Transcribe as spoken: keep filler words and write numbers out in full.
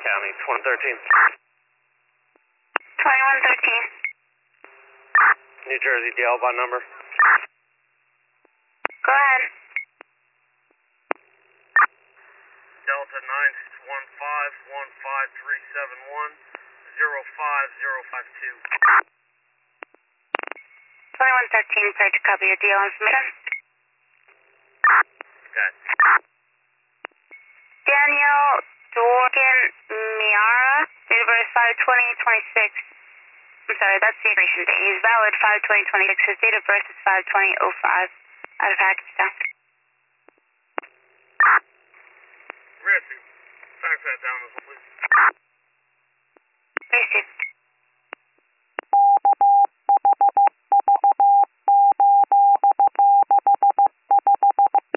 County, twenty thirteen. twenty-one thirteen. New Jersey, D L by number. Go ahead. Delta nine one five one five three seven one zero five zero five two. twenty-one thirteen, sorry to copy your D L information. Okay. Daniel Dorgan Miara, date of birth five twenty twenty-six. I'm sorry, that's the expiration date. He's valid five twenty twenty-six. His date of birth is five twenty oh five. Out of Pakistan.